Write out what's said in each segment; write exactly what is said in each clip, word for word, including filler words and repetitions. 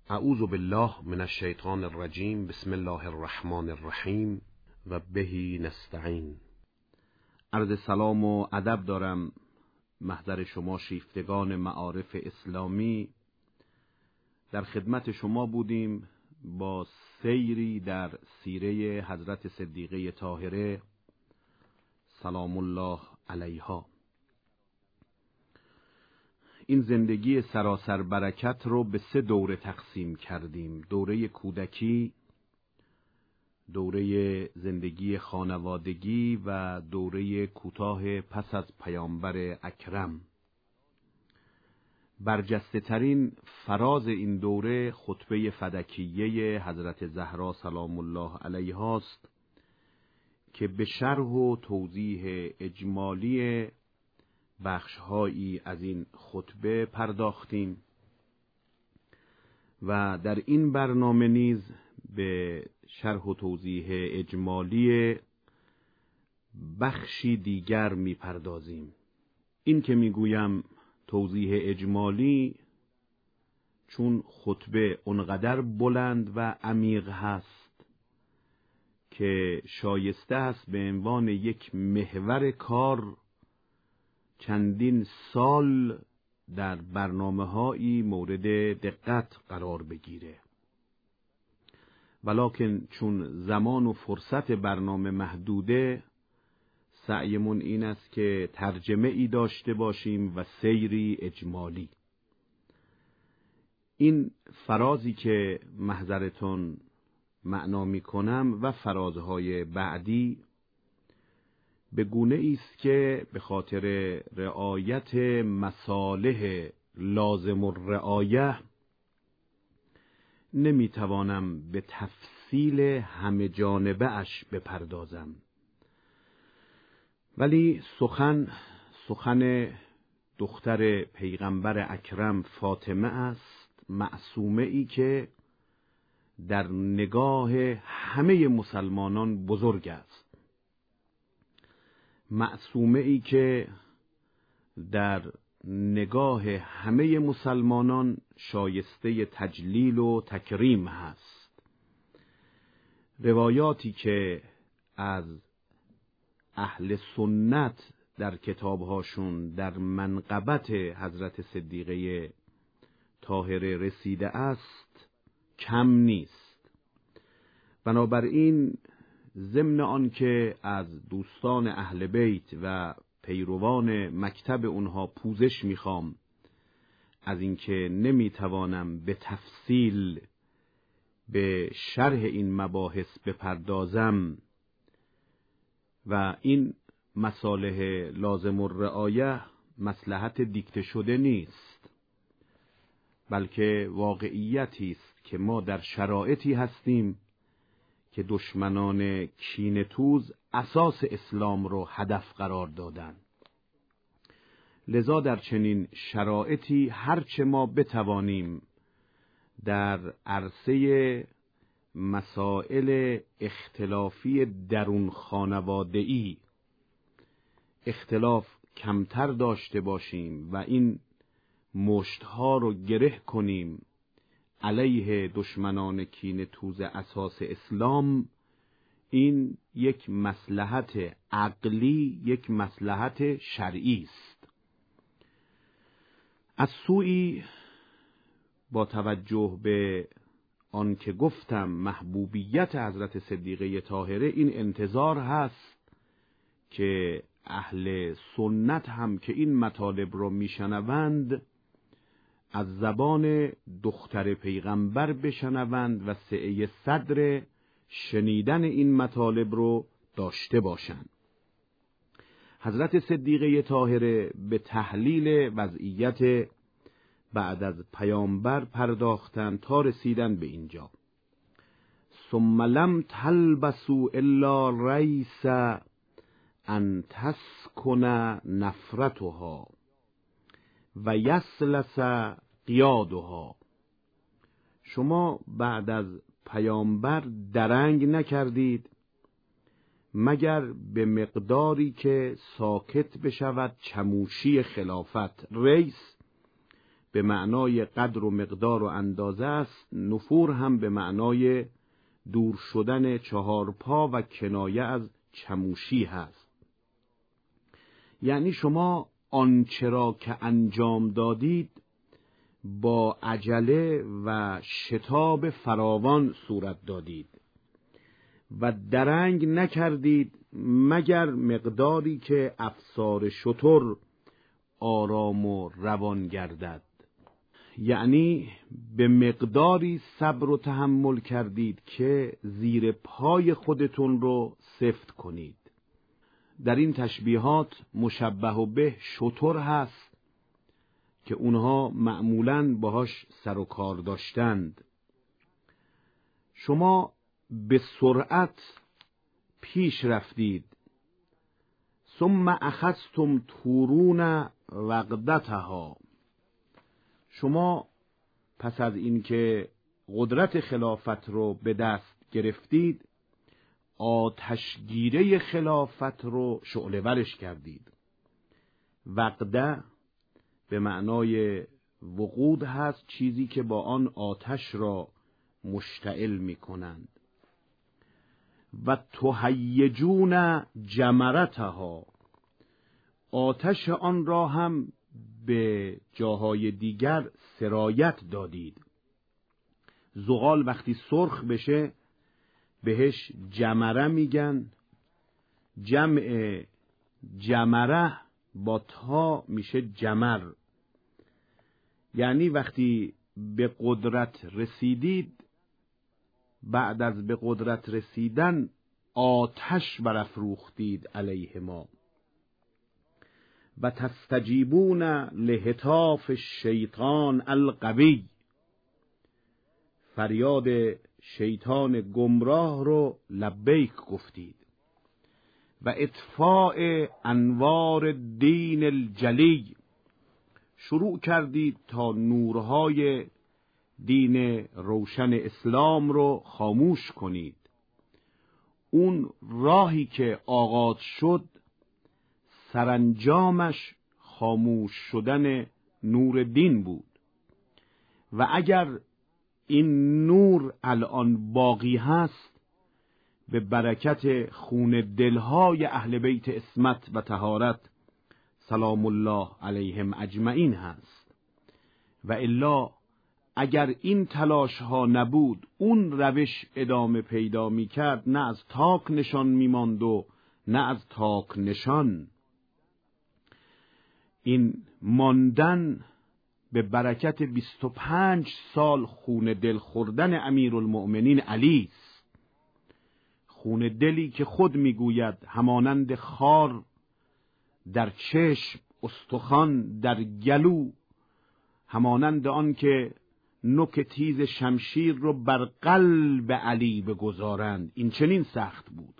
اعوذ بالله من الشیطان الرجیم. بسم الله الرحمن الرحیم و بهی نستعین. عرض سلام و ادب دارم محضر شما شیفتگان معارف اسلامی. در خدمت شما بودیم با سیری در سیره حضرت صدیقه طاهره سلام الله علیها. این زندگی سراسر برکت رو به سه دوره تقسیم کردیم: دوره کودکی، دوره زندگی خانوادگی و دوره کوتاه پس از پیامبر اکرم. برجسته ترین فراز این دوره خطبه فدکیه حضرت زهرا سلام الله علیها است که به شرح و توضیح اجمالی بخش‌هایی از این خطبه پرداختیم و در این برنامه نیز به شرح و توضیح اجمالی بخشی دیگر می‌پردازیم. این که می‌گویم توضیح اجمالی چون خطبه اونقدر بلند و عمیق هست که شایسته است به عنوان یک محور کار چندین سال در برنامه‌هایی مورد دقت قرار بگیره، ولکن چون زمان و فرصت برنامه محدوده، سعیمون این است که ترجمه ای داشته باشیم و سیری اجمالی. این فرازی که محضرتون معنا می کنم و فرازهای بعدی به گونه است که به خاطر رعایت مصالح لازم الرعایه نمی توانم به تفصیل همه جانبه اش بپردازم، ولی سخن سخن دختر پیغمبر اکرم فاطمه است، معصومه ای که در نگاه همه مسلمانان بزرگ است، معصومه ای که در نگاه همه مسلمانان شایسته تجلیل و تکریم هست. روایاتی که از اهل سنت در کتابهاشون در منقبت حضرت صدیقه طاهره رسیده است کم نیست. بنابراین ضمن آن که از دوستان اهل بیت و پیروان مکتب اونها پوزش میخوام از اینکه نمیتوانم به تفصیل به شرح این مباحث بپردازم و این مصالح لازم الرعایه مصلحت دیکته شده نیست، بلکه واقعیتی است که ما در شرایطی هستیم که دشمنان کینه‌توز اساس اسلام رو هدف قرار دادن. لذا در چنین شرایطی هرچه ما بتوانیم در عرصه مسائل اختلافی درون خانواده‌ای اختلاف کمتر داشته باشیم و این مشتها رو گره کنیم علیه دشمنان کینه‌توز اساس اسلام، این یک مصلحت عقلی، یک مصلحت شرعی است. از سوی با توجه به آن که گفتم محبوبیت حضرت صدیقه طاهره، این انتظار هست که اهل سنت هم که این مطالب رو میشنوند از زبان دختر پیغمبر بشنوند و سعی صدر شنیدن این مطالب رو داشته باشند. حضرت صدیقه طاهره به تحلیل وضعیت بعد از پیامبر پرداختند تا رسیدن به اینجا: ثم لم تلبسوا الا ریس ان تسکن نفرتها و یسلس قیادها. شما بعد از پیامبر درنگ نکردید مگر به مقداری که ساکت بشود چموشی خلافت. ریس به معنای قدر و مقدار و اندازه است، نفور هم به معنای دور شدن چهار پا و کنایه از چموشی هست. یعنی شما آنچه را که انجام دادید با عجله و شتاب فراوان صورت دادید و درنگ نکردید مگر مقداری که افسار شتر آرام و روان گردد. یعنی به مقداری صبر و تحمل کردید که زیر پای خودتون رو سفت کنید. در این تشبیهات مشبه و به شتر هست که اونها معمولاً باهاش سر و کار داشتند. شما به سرعت پیش رفتید، ثم اخذتم تورون وقدتها. شما پس از اینکه قدرت خلافت رو به دست گرفتید، آتشگیره خلافت رو شعله ورش کردید. وقده به معنای وقود هست، چیزی که با آن آتش را مشتعل می کنند. و تهیجون جمرتها، آتش آن را هم به جاهای دیگر سرایت دادید. زغال وقتی سرخ بشه بهش جمره میگن. جمع جمره با تا میشه جمر. یعنی وقتی به قدرت رسیدید، بعد از به قدرت رسیدن آتش برافروختید علیه ما. و تستجیبون لهتاف الشیطان القوی، فریاد شیطان گمراه رو لبیک گفتید. و اطفاء انوار دین الجلی، شروع کردید تا نورهای دین روشن اسلام رو خاموش کنید. اون راهی که آغاز شد سرانجامش خاموش شدن نور دین بود. و اگر این نور الان باقی هست، به برکت خون دلهای اهل بیت عصمت و طهارت سلام الله علیهم اجمعین هست. و الا اگر این تلاش ها نبود، اون روش ادامه پیدا می کرد، نه از تاک نشان می ماند و نه از تاک نشان. این ماندن به برکت بیست و پنج سال خون دل خوردن امیرالمؤمنین علی است. خون دلی که خود میگوید همانند خار در چشم، استخوان در گلو، همانند آن که نوک تیز شمشیر رو بر قلب علی بگذارند، این چنین سخت بود.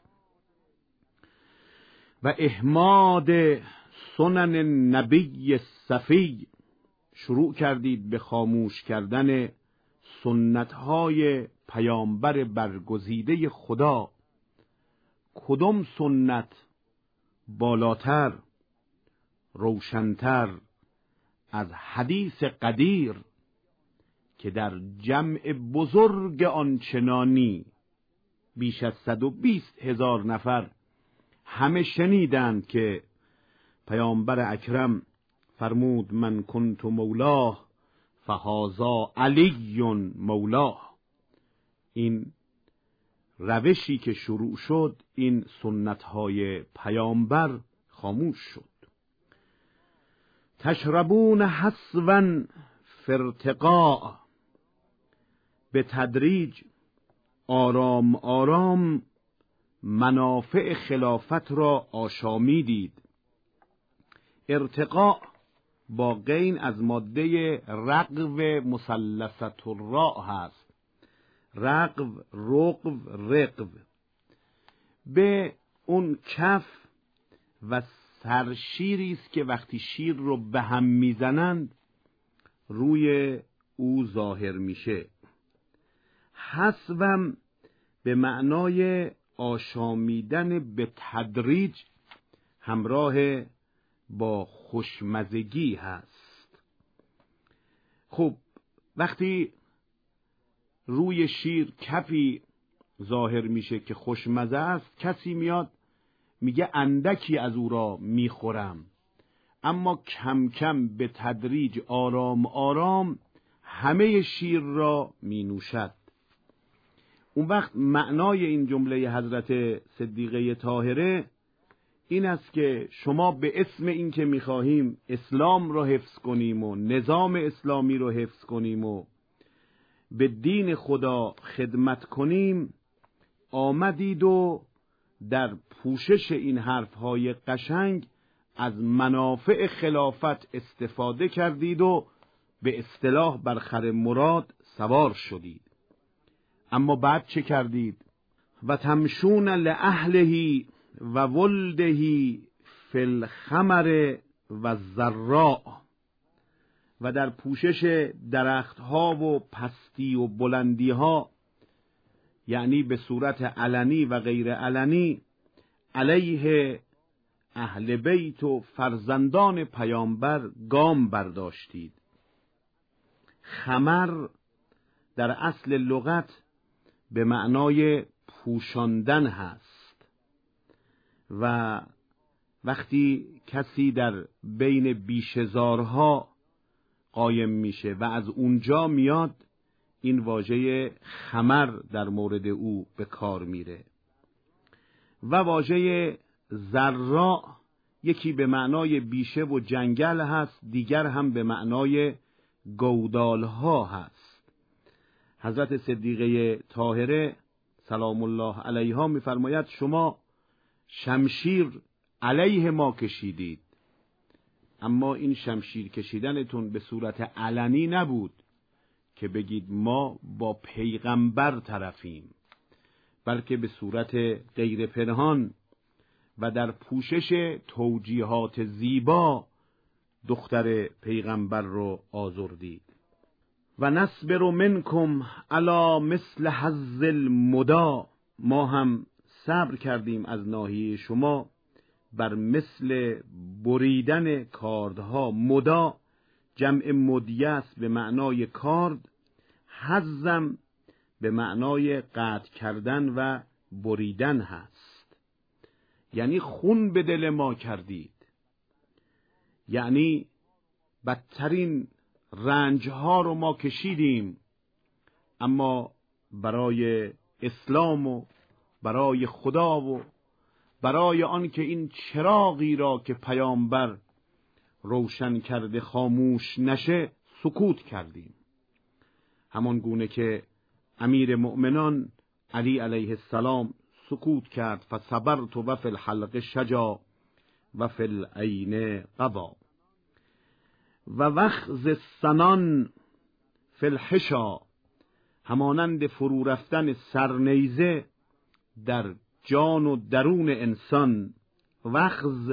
و احماد سنن نبی صفی، شروع کردید به خاموش کردن سنتهای پیامبر برگزیده خدا. کدام سنت بالاتر، روشنتر از حدیث قدیر که در جمع بزرگ آنچنانی بیش از صد و بیست هزار نفر همه شنیدند که پیامبر اکرم فرمود من کنت مولاه فهذا علی مولاه. این روشی که شروع شد، این سنتهای پیامبر خاموش شد. تشربون حسوا فرتقاء، به تدریج آرام آرام منافع خلافت را آشامیدید. ارتقاء با غین از ماده رقو مثلثة الراء هست. رقو، رقو، رقو. به اون کف و سرشیری است که وقتی شیر رو به هم میزنند روی او ظاهر میشه. حسوم به معنای آشامیدن به تدریج همراه با خوشمزگی هست. خب وقتی روی شیر کفی ظاهر میشه که خوشمزه است، کسی میاد میگه اندکی از او را میخورم، اما کم کم به تدریج آرام آرام همه شیر را می نوشد. اون وقت معنای این جمله حضرت صدیقه طاهره این است که شما به اسم این که میخواهیم اسلام را حفظ کنیم و نظام اسلامی را حفظ کنیم و به دین خدا خدمت کنیم، آمدید و در پوشش این حرفهای قشنگ از منافع خلافت استفاده کردید و به اصطلاح بر خر مراد سوار شدید. اما بعد چه کردید؟ و تمشون لأهله و ولده فی الخمر و الضراء، و در پوشش درختها و پستی و بلندی ها، یعنی به صورت علنی و غیر علنی، علیه اهل بیت و فرزندان پیامبر گام برداشتید. خمر در اصل لغت به معنای پوشاندن هست و وقتی کسی در بین بیشزارها قایم میشه و از اونجا میاد، این واژه خمر در مورد او به کار میره. و واژه زراء یکی به معنای بیشه و جنگل هست، دیگر هم به معنای گودالها هست. حضرت صدیقه طاهره سلام الله علیها میفرماید شما شمشیر علیه ما کشیدید، اما این شمشیر کشیدنتون به صورت علنی نبود که بگید ما با پیغمبر طرفیم، بلکه به صورت غیر پنهان و در پوشش توجیهات زیبا دختر پیغمبر رو آزردید. و نصبر منکم علی مثل حظ المدا، ما هم صبر کردیم از ناحیه شما بر مثل بریدن کاردها. مدا جمع مدیه است به معنای کارد، حظم به معنای قطع کردن و بریدن هست، یعنی خون به دل ما کردید، یعنی بدترین رنجها رو ما کشیدیم، اما برای اسلام و برای خدا و برای آن که این چراغی را که پیامبر روشن کرده خاموش نشه سکوت کردیم. همان گونه که امیر مؤمنان علی علیه السلام سکوت کرد، فصبرت و فی الحلق شجا و فی العین قضا. و وخز السنان فی الحشا، همانند فرو رفتن سرنیزه در جان و درون انسان. وخز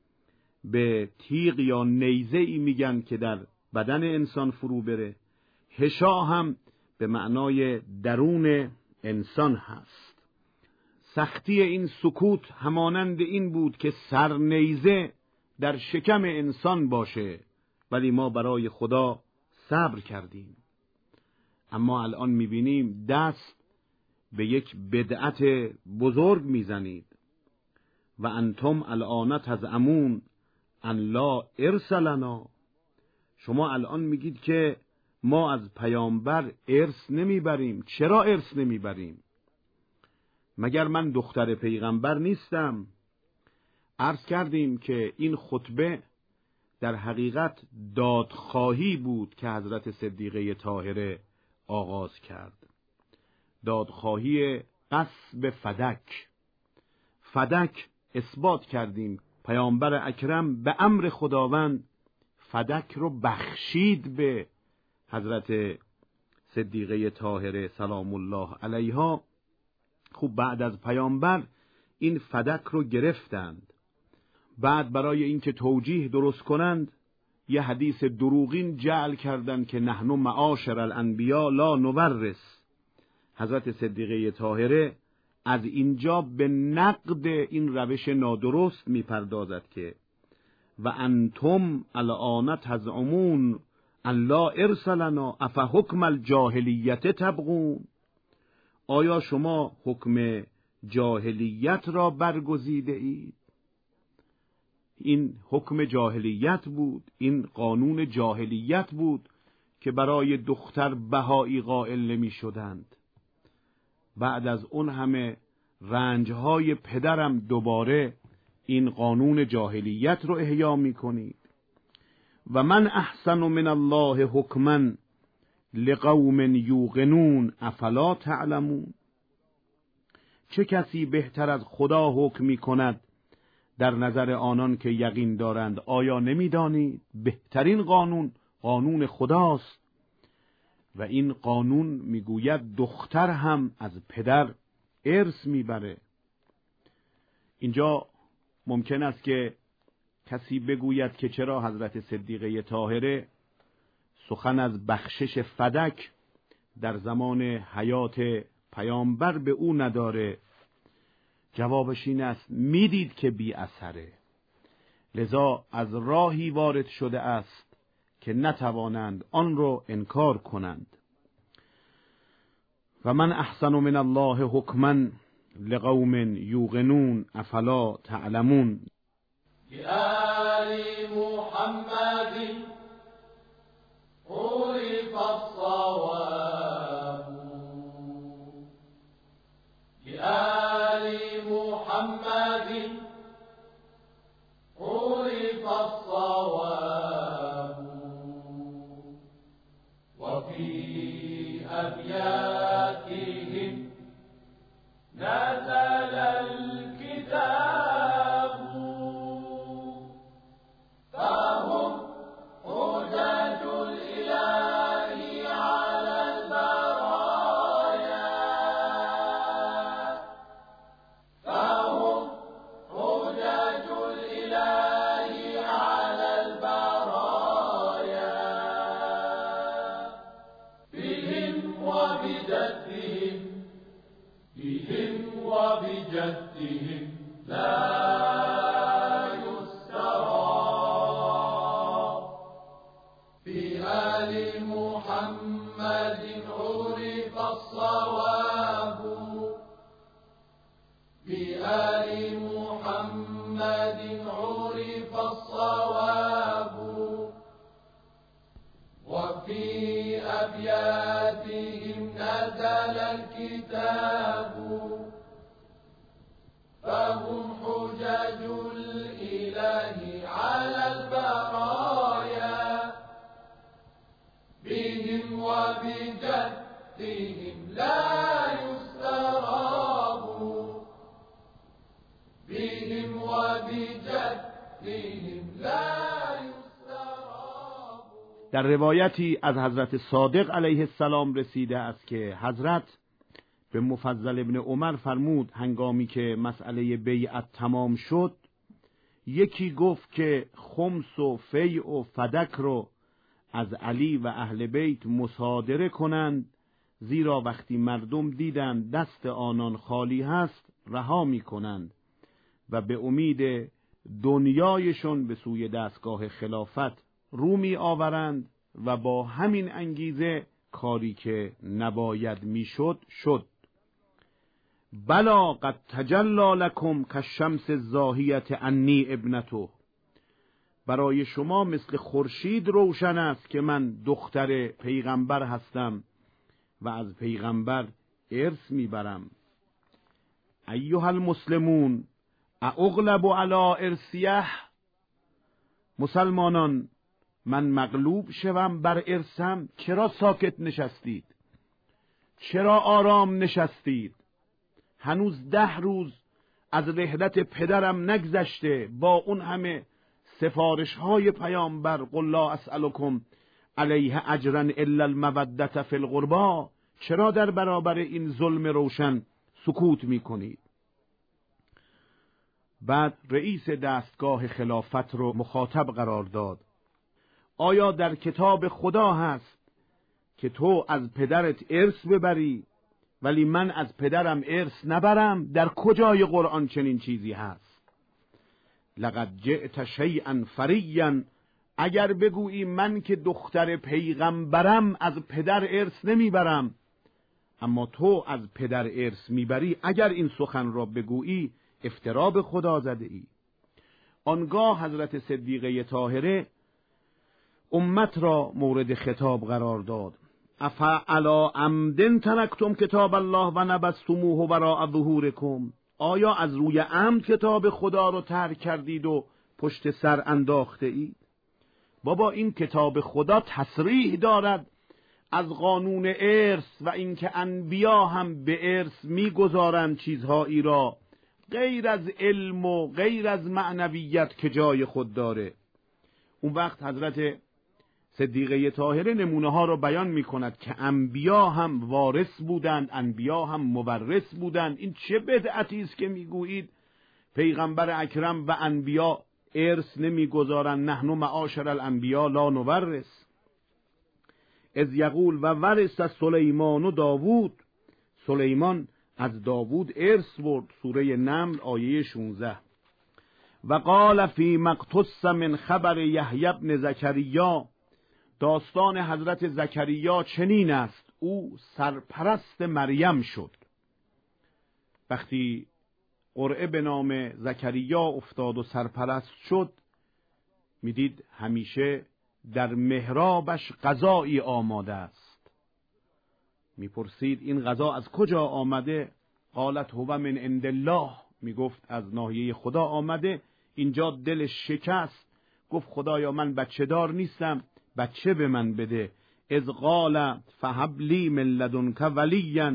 به تیغ یا نیزه ای میگن که در بدن انسان فرو بره. حشا هم به معنای درون انسان هست. سختی این سکوت همانند این بود که سرنیزه در شکم انسان باشه، ولی ما برای خدا صبر کردیم. اما الان میبینیم دست به یک بدعت بزرگ میزنید. و انتم الان تزعمون ان لا ارث لنا، شما الان میگید که ما از پیامبر ارث نمیبریم. چرا ارث نمیبریم؟ مگر من دختر پیغمبر نیستم؟ عرض کردیم که این خطبه در حقیقت دادخواهی بود که حضرت صدیقه طاهره آغاز کرد. دادخواهی غصب فدک. فدک اثبات کردیم پیامبر اکرم به امر خداوند فدک رو بخشید به حضرت صدیقه طاهره سلام الله علیها. خوب بعد از پیامبر این فدک رو گرفتند. بعد برای اینکه توجیه درست کنند یه حدیث دروغین جعل کردند که نحن معاشر الانبیا لا نورث. حضرت صدیقه طاهره از اینجا به نقد این روش نادرست میپردازد که و انتم الان تزعمون الله ارسلنا افحکم الجاهلیت تبغون، آیا شما حکم جاهلیت را برگزیده اید؟ این حکم جاهلیت بود، این قانون جاهلیت بود که برای دختر بهایی قائل نمی شدند. بعد از اون همه رنجهای پدرم دوباره این قانون جاهلیت رو احیا می کنید. و من احسن من الله حکما لقوم یوقنون افلا تعلمون، چه کسی بهتر از خدا حکم می کند در نظر آنان که یقین دارند؟ آیا نمیدانید بهترین قانون قانون خداست و این قانون میگوید دختر هم از پدر ارث میبره. اینجا ممکن است که کسی بگوید که چرا حضرت صدیقه طاهره سخن از بخشش فدک در زمان حیات پیامبر به او نداره؟ جوابش این است میدید که بی اثره، لذا از راهی وارد شده است که نتوانند آن رو انکار کنند. و من احسن من الله حکما لقوم یوقنون افلا تعلمون. بآل محمد عرف الصواب، بآل محمد عرف الصواب، وفي أبياتهم نزل الكتاب، فهم حجج الإله على البرايا، فهم حجج الإله على البرايا، بهم وبجدهم، بهم وبجدهم لا بآل محمد عرف الصواب، بآل محمد عرف الصواب، وفي أبياتهم نزل الكتاب، فهم حجج الإله على البرايا، بهم وبجدهم لا يستراب، بهم وبجدهم لا يستراب. در روایتی از حضرت صادق علیه السلام رسیده است که حضرت به مفضل ابن عمر فرمود هنگامی که مسئله بیعت تمام شد، یکی گفت که خمس و فیع و فدک رو از علی و اهل بیت مصادره کنند، زیرا وقتی مردم دیدند دست آنان خالی هست رها می کنند و به امید دنیایشون به سوی دستگاه خلافت رو می آورند و با همین انگیزه کاری که نباید می شد شد. بلا قد تجلی لکم کالشمس الزاهیة انی ابنته، برای شما مثل خورشید روشن است که من دختر پیغمبر هستم و از پیغمبر ارث میبرم. ایها المسلمون اغلب علی ارثیه، مسلمانان من مغلوب شوم بر ارثم؟ چرا ساکت نشستید؟ چرا آرام نشستید؟ هنوز ده روز از رحلت پدرم نگذشته، با اون همه سفارش های پیامبر قل لا اسألکم علیه اجرا الا المودة فی القربا، چرا در برابر این ظلم روشن سکوت می کنید؟ بعد رئیس دستگاه خلافت رو مخاطب قرار داد. آیا در کتاب خدا هست که تو از پدرت ارث ببری ولی من از پدرم ارث نبرم؟ در کجای قرآن چنین چیزی هست؟ لقد جئت شیئا فریا اگر بگویی من که دختر پیغمبرم از پدر ارث نمیبرم، اما تو از پدر ارث میبری، اگر این سخن را بگویی افترا به خدا زده ای. آنگاه حضرت صدیقه طاهره امت را مورد خطاب قرار داد. افعلا عمدن ترکتم کتاب الله و نبذتموه وراء ظهورکم، آیا از روی عمد کتاب خدا رو ترک کردید و پشت سر انداخته اید؟ بابا این کتاب خدا تصریح دارد از قانون ارث و اینکه انبیا هم به ارث میگذارند چیزهایی را غیر از علم و غیر از معنویت که جای خود داره. اون وقت حضرت صدیقه طاهره نمونه ها را بیان می کند که انبیا هم وارث بودند، انبیا هم مورث بودند. این چه بدعتی است که میگویید پیغمبر اکرم و انبیا ارث نمیگذارند، نحن معاشر الانبیا لا نورث. از یقول و ورث سلیمان و داوود، سلیمان از داوود ارث برد. سوره نمل آیه شانزده. و قال فی مقتص من خبر یحیی بن زکریا، داستان حضرت زکریا چنین است، او سرپرست مریم شد. وقتی قرعه به نام زکریا افتاد و سرپرست شد، میدید همیشه در محرابش غذایی آماده است. میپرسید این غذا از کجا آمده؟ قالت هو من عند الله، میگفت از ناحیه خدا آمده. اینجا دلش شکست، گفت خدایا من بچه دار نیستم، بچه به من بده. اذ قال فهب لی من لدنک ولیا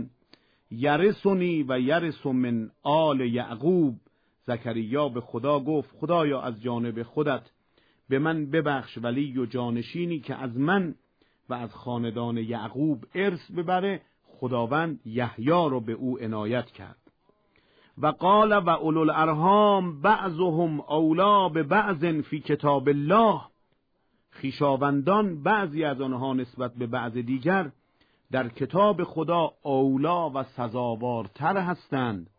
یرثنی و یرث من آل یعقوب. زکریا به خدا گفت خدایا از جانب خودت به من ببخش ولی و جانشینی که از من و از خاندان یعقوب ارث ببره. خداوند یحیی رو به او عنایت کرد. و قال و اولو الارحام بعضهم اولی ببعض فی کتاب الله، خویشاوندان بعضی از آنها نسبت به بعض دیگر در کتاب خدا اولا و سزاوارتر هستند.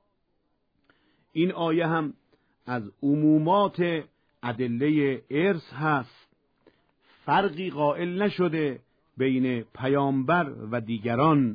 این آیه هم از عمومات ادله ارث هست، فرقی قائل نشده بین پیامبر و دیگران.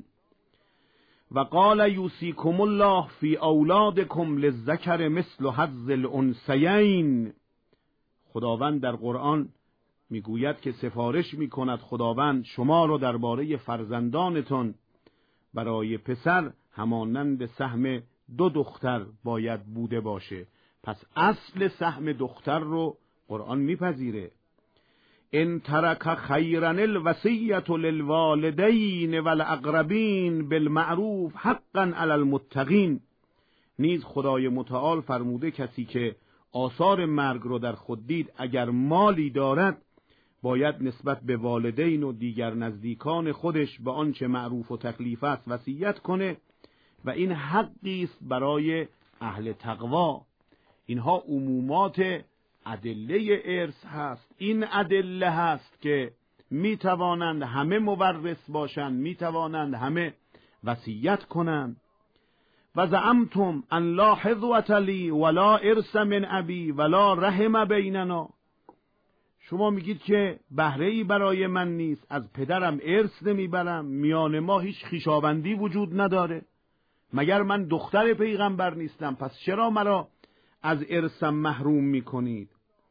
و قال یوصیکم الله فی اولادکم للذکر مثل حظ الانثیین. خداوند در قرآن میگوید که سفارش میکند خداوند شما را درباره فرزندانتان برای پسر همانند سهم دو دختر باید بوده باشه. پس اصل سهم دختر رو قرآن میپذیره. ان ترک خیرا الوصیة للوالدین والاقربین بالمعروف حقا علی المتقین. نیز خدای متعال فرموده کسی که آثار مرگ رو در خود دید اگر مالی دارد باید نسبت به والدین و دیگر نزدیکان خودش به آنچه معروف و تکلیف است وصیت کنه و این حقی است برای اهل تقوا. اینها عمومات ادله ارث هست. این ادله هست که می توانند همه مورث باشند، می توانند همه وصیت کنند. و زعمتم ان لا حظوة لی ولا ارث من ابی ولا رحم بیننا. شما میگید که بهره ای برای من نیست، از پدرم ارث نمیبرم، میان ما هیچ خویشاوندی وجود نداره. مگر من دختر پیغمبر نیستم؟ پس چرا مرا از ارثم محروم میکنید؟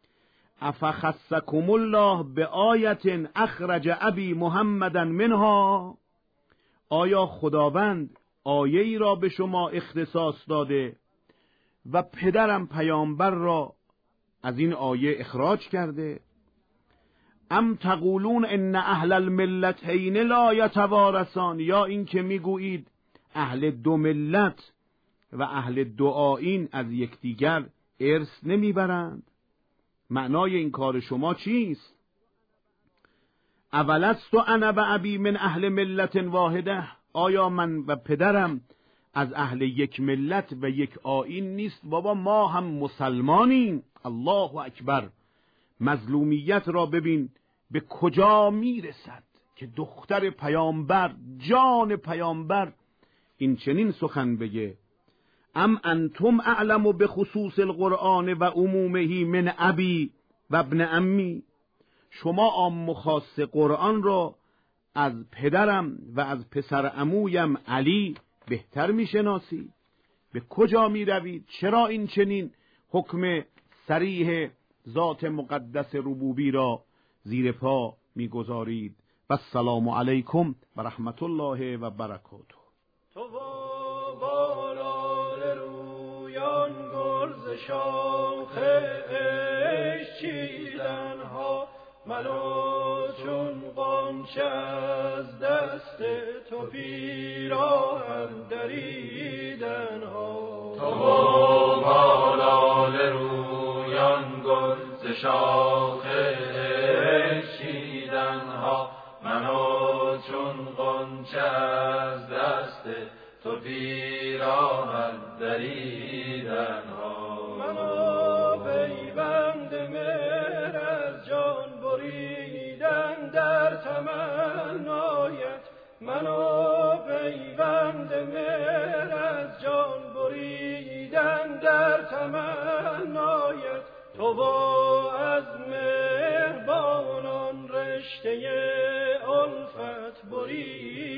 افخصکم الله به آیت اخرج ابی محمدا منها. آیا خداوند آیه ای را به شما اختصاص داده و پدرم پیامبر را از این آیه اخراج کرده؟ ام تقولون ان اهل الملتین لا یتوارثان، یا این که میگویید اهل دو ملت و اهل دو آیین از یکدیگر ارث نمیبرند. معنای این کار شما چیست؟ اولست انا و ابی من اهل ملت واحده. آیا من و پدرم از اهل یک ملت و یک آیین نیست؟ بابا ما هم مسلمانیم. الله اکبر. مظلومیت را ببین به کجا میرسد که دختر پیامبر، جان پیامبر این چنین سخن بگه. ام انتم اعلم به خصوص القرآن و عمومه من ابی و ابن امی. شما عام و خاص قرآن را از پدرم و از پسر عمویم علی بهتر میشناسید. به کجا می روید؟ چرا این چنین حکم صریح ذات مقدس ربوبی را زیر پا میگذارید؟ و السلام علیکم و رحمت الله و برکاته. تو بالای رویان گرز شاخ عشق چیدن ها، منو چون قانچه از دست تو پیراهن دریدن ها. تو بالای رویان گرز شاخ عشق چیدن ها، منو چون قانچه از دست تو پیراهن دریدن ها. منو پیوند مهر از جان بریدن در تمنایت، منو پیوند مهر از جان بریدن در تمنایت. تو با از مهربانان رشته الفت بریدن